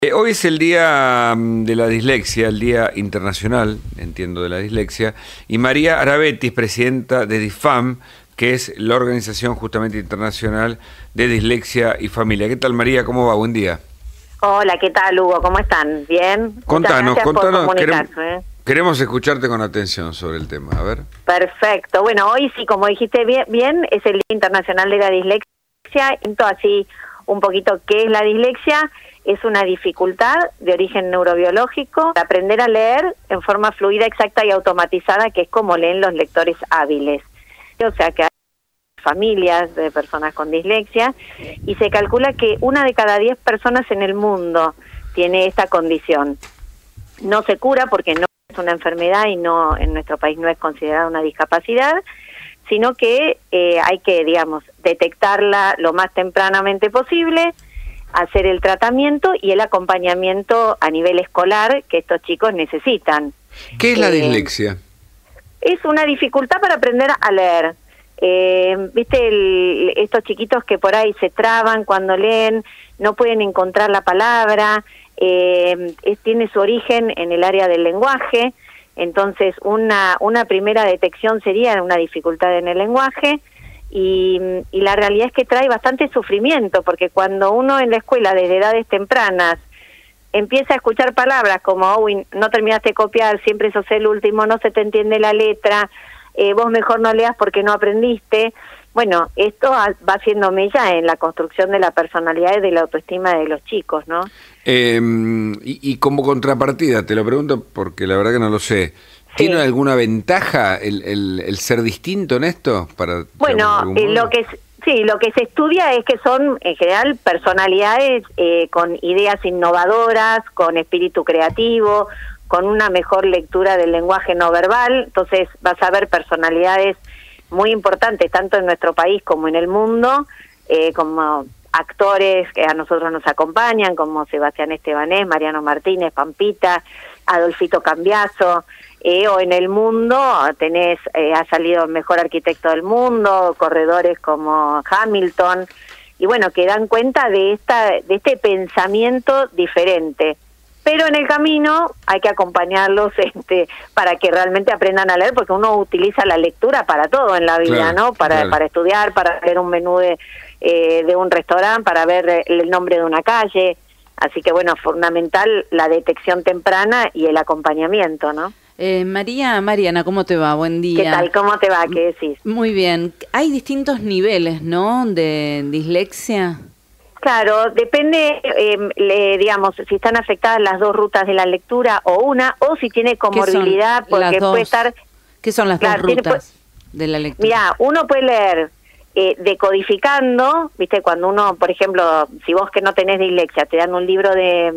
Hoy es el día de la dislexia, el Día Internacional, entiendo, de la Dislexia, y María Arabetti es presidenta de DIFAM, que es la organización justamente internacional de dislexia y familia. ¿Qué tal, María? ¿Cómo va? Buen día. Hola, ¿qué tal, Hugo? ¿Cómo están? ¿Bien? Contanos, Muchas gracias por comunicarse. Queremos escucharte con atención sobre el tema, a ver. Perfecto. Bueno, hoy sí, como dijiste bien, es el Día Internacional de la Dislexia. Entonces, así un poquito, ¿qué es la dislexia? Es una dificultad de origen neurobiológico de aprender a leer en forma fluida, exacta y automatizada, que es como leen los lectores hábiles. O sea que hay familias de personas con dislexia y se calcula que 1 de cada 10 personas en el mundo tiene esta condición. No se cura porque no es una enfermedad y no en nuestro país no es considerada una discapacidad, sino que hay que, digamos, detectarla lo más tempranamente posible, hacer el tratamiento y el acompañamiento a nivel escolar que estos chicos necesitan. ¿Qué es la dislexia? Es una dificultad para aprender a leer. ¿Viste estos chiquitos que por ahí se traban cuando leen, no pueden encontrar la palabra? Tiene su origen en el área del lenguaje. Entonces una primera detección sería una dificultad en el lenguaje. Y la realidad es que trae bastante sufrimiento, porque cuando uno en la escuela desde edades tempranas empieza a escuchar palabras como uy, no terminaste de copiar, siempre sos el último, no se te entiende la letra, vos mejor no leas porque no aprendiste, bueno, esto va haciendo mella en la construcción de la personalidad y de la autoestima de los chicos, ¿no? Y como contrapartida, te lo pregunto porque la verdad que no lo sé. ¿Tiene alguna ventaja el ser distinto en esto? Bueno, lo que se estudia es que son, en general, personalidades con ideas innovadoras, con espíritu creativo, con una mejor lectura del lenguaje no verbal. Entonces vas a ver personalidades muy importantes, tanto en nuestro país como en el mundo, como actores que a nosotros nos acompañan, como Sebastián Estebanés, Mariano Martínez, Pampita, Adolfito Cambiaso. O en el mundo tenés, ha salido el mejor arquitecto del mundo, corredores como Hamilton, y bueno, que dan cuenta de este pensamiento diferente. Pero en el camino hay que acompañarlos para que realmente aprendan a leer, porque uno utiliza la lectura para todo en la vida, claro, ¿no? Para estudiar, para ver un menú de un restaurante, para ver el nombre de una calle. Así que bueno, fundamental la detección temprana y el acompañamiento, ¿no? Mariana, ¿cómo te va? Buen día. ¿Qué tal? ¿Cómo te va? ¿Qué decís? Muy bien. Hay distintos niveles, ¿no?, de dislexia. Claro, depende, digamos, si están afectadas las 2 rutas de la lectura o una, o si tiene comorbilidad, porque puede estar... ¿Qué son las 2 rutas de la lectura? Mirá, uno puede leer decodificando, ¿viste? Cuando uno, por ejemplo, si vos que no tenés dislexia, te dan un libro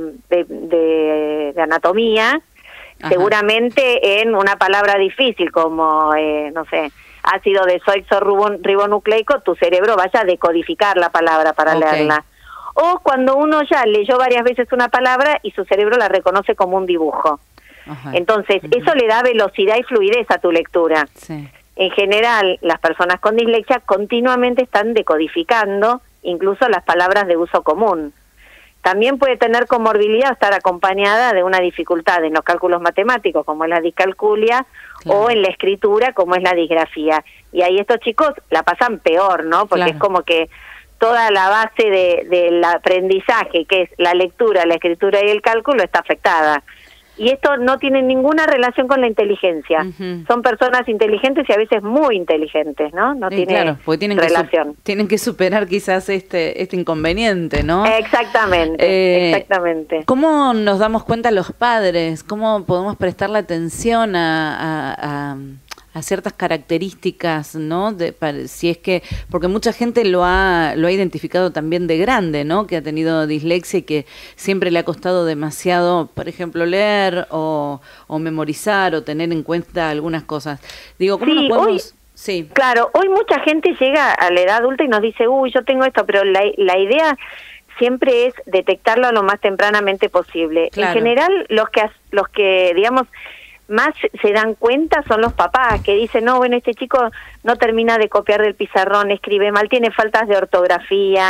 de anatomía, ajá, seguramente en una palabra difícil como, no sé, ácido desoxirribonucleico, tu cerebro vaya a decodificar la palabra para leerla. O cuando uno ya leyó varias veces una palabra y su cerebro la reconoce como un dibujo. Ajá. Entonces, eso le da velocidad y fluidez a tu lectura. Sí. En general, las personas con dislexia continuamente están decodificando incluso las palabras de uso común. También puede tener comorbilidad, estar acompañada de una dificultad en los cálculos matemáticos, como es la discalculia, claro, o en la escritura, como es la disgrafía. Y ahí estos chicos la pasan peor, ¿no? Porque claro, es como que toda la base del aprendizaje, que es la lectura, la escritura y el cálculo, está afectada. Y esto no tiene ninguna relación con la inteligencia. Uh-huh. Son personas inteligentes y a veces muy inteligentes, ¿no? No tiene relación. Tienen que superar quizás este inconveniente, ¿no? Exactamente. ¿Cómo nos damos cuenta los padres? ¿Cómo podemos prestarle atención a ciertas características, ¿no? Si es que, porque mucha gente lo ha identificado también de grande, ¿no? Que ha tenido dislexia y que siempre le ha costado demasiado, por ejemplo, leer o memorizar o tener en cuenta algunas cosas. Digo, ¿cómo nos podemos...? Sí. Claro, hoy mucha gente llega a la edad adulta y nos dice, yo tengo esto, pero la idea siempre es detectarlo lo más tempranamente posible. Claro. En general, los que digamos, más se dan cuenta son los papás que dicen, no, bueno, este chico no termina de copiar del pizarrón, escribe mal, tiene faltas de ortografía,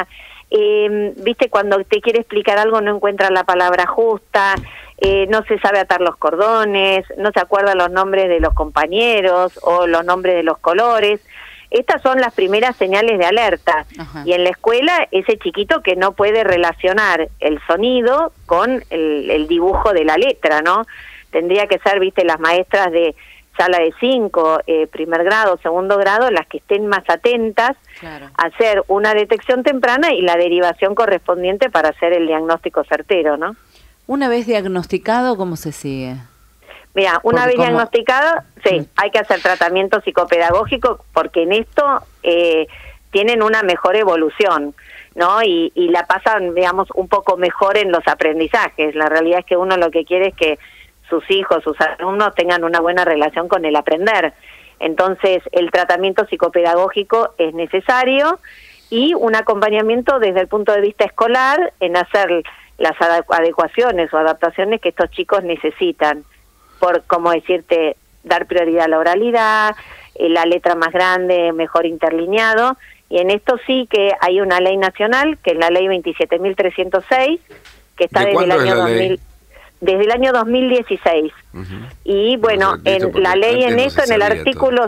viste, cuando te quiere explicar algo no encuentra la palabra justa, no se sabe atar los cordones, no se acuerda los nombres de los compañeros o los nombres de los colores. Estas son las primeras señales de alerta. Ajá. Y en la escuela, ese chiquito que no puede relacionar el sonido con el dibujo de la letra, ¿no? Tendría que ser, viste, las maestras de sala de 5, primer grado, segundo grado, las que estén más atentas, claro, a hacer una detección temprana y la derivación correspondiente para hacer el diagnóstico certero, ¿no? Una vez diagnosticado, ¿cómo se sigue? Mira, una vez diagnosticado, sí, hay que hacer tratamiento psicopedagógico porque en esto tienen una mejor evolución, ¿no? Y la pasan, digamos, un poco mejor en los aprendizajes. La realidad es que uno lo que quiere es que sus hijos, sus alumnos tengan una buena relación con el aprender. Entonces, el tratamiento psicopedagógico es necesario y un acompañamiento desde el punto de vista escolar en hacer las adecuaciones o adaptaciones que estos chicos necesitan. Por, como decirte, dar prioridad a la oralidad, la letra más grande, mejor interlineado, y en esto sí que hay una ley nacional, que es la ley 27.306, que está desde el año 2000, desde el año 2016. Y bueno, en la ley en esto, en el artículo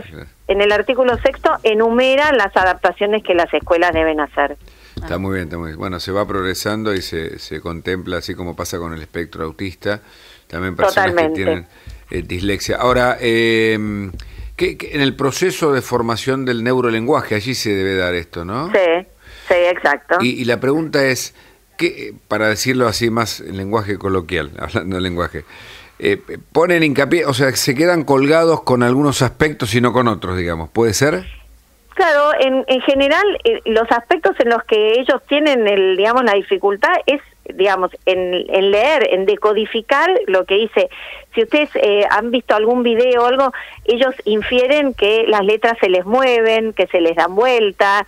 6º, enumera las adaptaciones que las escuelas deben hacer. Está muy bien, está muy bien. Bueno, se va progresando y se contempla, así como pasa con el espectro autista, también personas que tienen dislexia. Ahora, que en el proceso de formación del neurolenguaje, allí se debe dar esto, ¿no? Sí, exacto. Y la pregunta es, ¿qué, para decirlo así más en lenguaje coloquial, hablando de lenguaje, ponen hincapié, o sea, se quedan colgados con algunos aspectos y no con otros, digamos, ¿puede ser? Claro, en general los aspectos en los que ellos tienen digamos, la dificultad es, digamos, en leer, en decodificar lo que dice. Si ustedes han visto algún video o algo, ellos infieren que las letras se les mueven, que se les dan vuelta,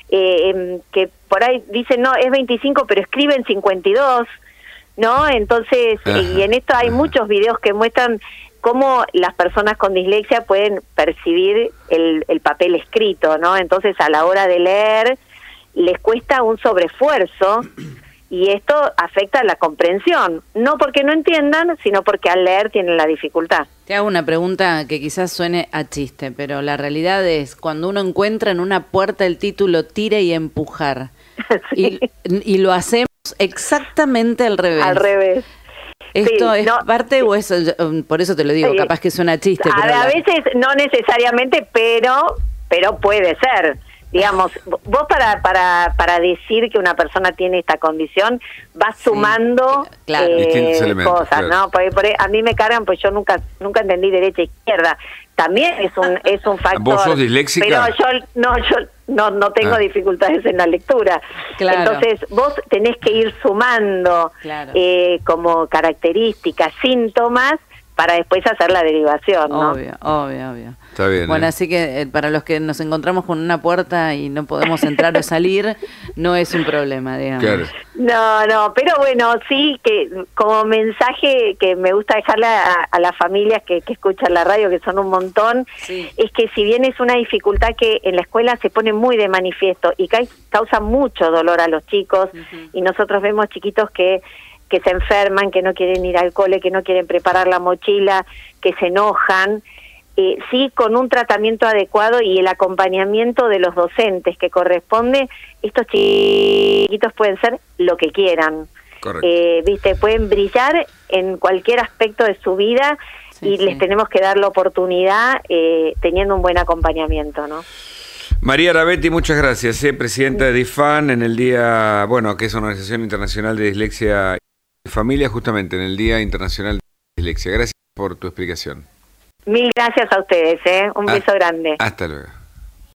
que por ahí dicen, no, es 25, pero escriben 52, ¿no? Entonces, y en esto hay muchos videos que muestran cómo las personas con dislexia pueden percibir el papel escrito, ¿no? Entonces, a la hora de leer, les cuesta un sobreesfuerzo y esto afecta la comprensión, no porque no entiendan, sino porque al leer tienen la dificultad. Te hago una pregunta que quizás suene a chiste, pero la realidad es, cuando uno encuentra en una puerta el título tire y empujar, sí, y lo hacemos exactamente al revés. Al revés. ¿Esto sí, es parte o es, por eso te lo digo, capaz que suena chiste? Pero a veces no necesariamente, pero puede ser. Digamos, vos para decir que una persona tiene esta condición, vas sumando cosas, claro, ¿no? Por a mí me cargan, pues yo nunca entendí derecha e izquierda. También es un factor. ¿Vos sos disléxica? Pero yo no tengo dificultades en la lectura. Claro. Entonces, vos tenés que ir sumando como características, síntomas, para después hacer la derivación, ¿no? Obvio. Está bien. Bueno, así que para los que nos encontramos con una puerta y no podemos entrar o salir, no es un problema, digamos. Claro. No, pero bueno, sí que como mensaje que me gusta dejarle a las familias que escuchan la radio, que son un montón, sí, es que si bien es una dificultad que en la escuela se pone muy de manifiesto y causa mucho dolor a los chicos, y nosotros vemos chiquitos que se enferman, que no quieren ir al cole, que no quieren preparar la mochila, que se enojan, sí, con un tratamiento adecuado y el acompañamiento de los docentes que corresponde, estos chiquitos pueden ser lo que quieran. Viste, pueden brillar en cualquier aspecto de su vida, y les tenemos que dar la oportunidad teniendo un buen acompañamiento, ¿no? María Rabetti, muchas gracias, presidenta de DIFAN en el día, bueno, que es una organización internacional de dislexia y familia, justamente en el Día Internacional de Dislexia. Gracias por tu explicación. Mil gracias a ustedes, un beso grande. Hasta luego.